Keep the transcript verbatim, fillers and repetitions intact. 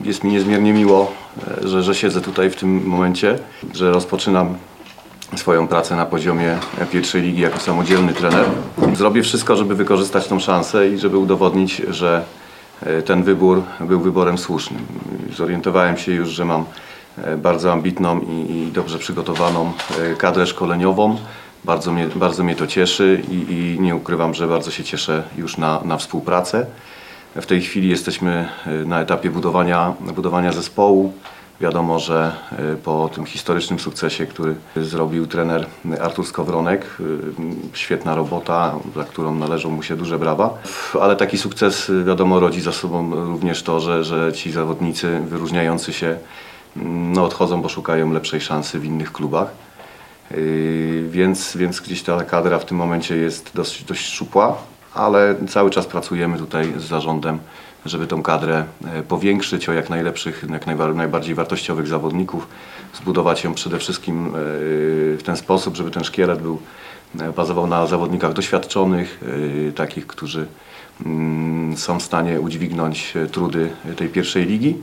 Jest mi niezmiernie miło, że, że siedzę tutaj w tym momencie, że rozpoczynam swoją pracę na poziomie pierwszej ligi jako samodzielny trener. Zrobię wszystko, żeby wykorzystać tą szansę i żeby udowodnić, że ten wybór był wyborem słusznym. Zorientowałem się już, że mam bardzo ambitną i, i dobrze przygotowaną kadrę szkoleniową. Bardzo mnie, bardzo mnie to cieszy i, i nie ukrywam, że bardzo się cieszę już na, na współpracę. W tej chwili jesteśmy na etapie budowania, budowania zespołu. Wiadomo, że po tym historycznym sukcesie, który zrobił trener Artur Skowronek, świetna robota, za którą należą mu się duże brawa. Ale taki sukces, wiadomo, rodzi za sobą również to, że, że ci zawodnicy wyróżniający się no, odchodzą, bo szukają lepszej szansy w innych klubach. Yy, więc, więc gdzieś ta kadra w tym momencie jest dość, dość szczupła, ale cały czas pracujemy tutaj z zarządem, żeby tą kadrę powiększyć o jak najlepszych, jak najbardziej wartościowych zawodników, zbudować ją przede wszystkim w ten sposób, żeby ten szkielet był, bazował na zawodnikach doświadczonych, takich, którzy są w stanie udźwignąć trudy tej pierwszej ligi.